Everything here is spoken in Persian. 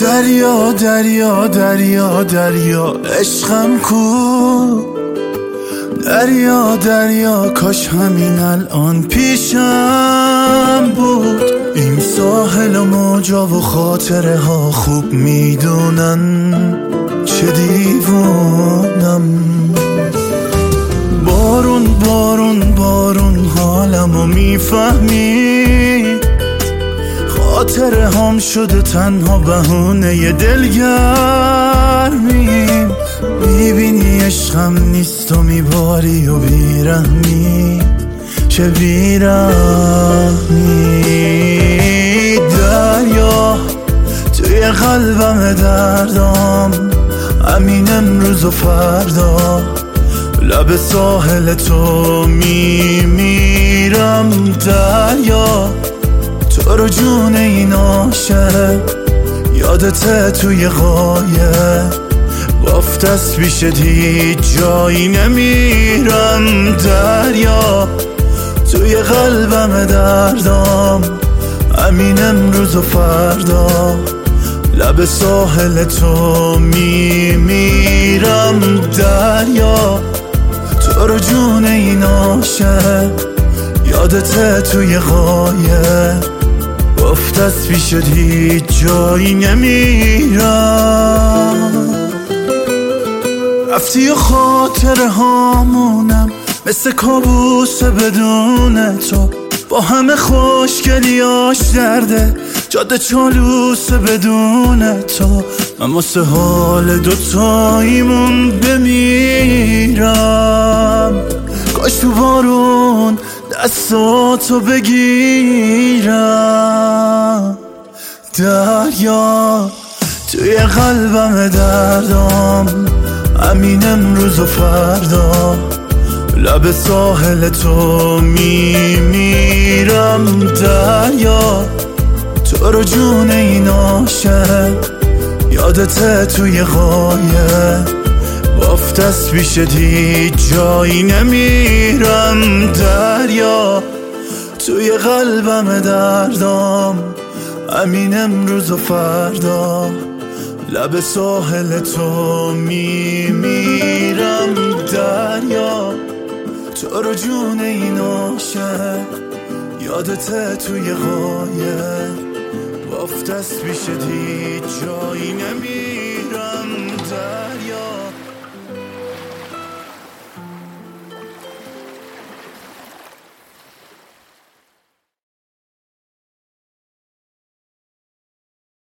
دریا دریا دریا دریا عشقم کو، دریا دریا کاش همین الان پیشم بود. این ساحل و موجا و خاطره ها خوب میدونن چه دیوانم. بارون بارون بارون حالمو میفهمی، خاطره هم شده تنها بهونه دلگرمی. میبینی عشقم نیست و میباری و بیرحمی، چه بیرحمی. دریا توی قلبم دردام، همین امروز و فردا لب ساحل تو میمیرم. دریا تو رو جون این عاشق، یادته توی قایق بافت از پیش هیچ جایی نمیرم. دریا توی قلبم دردام، همین امروز و فردا لب ساحل تو میمیرم. دریا تو رو جون این عاشق، یادته توی قایق گفت از پیش هیچ جایی نمیرم. رفتی و خاطره هامونم مثل کابوس بدون تو، با همه خوشگلیاش درده جاده چالوس بدون تو. من واسه حال دوتاییمون بمیرم، کاش تو بارون دستاتو بگیرم. دریا توی قلبم دردام، همین امروز و فردا لب ساحل تو میمیرم. دریا تو رو جون این عاشق، یادته توی قایق بافت از پیش هیچ جایی نمیرم. دریا توی قلبم دردام، همین امروز و فردا لب ساحل تو میمیرم. دریا تو رو جون این عاشق، یادته توی قایق بافت از پیش هیچ جایی نمیرم.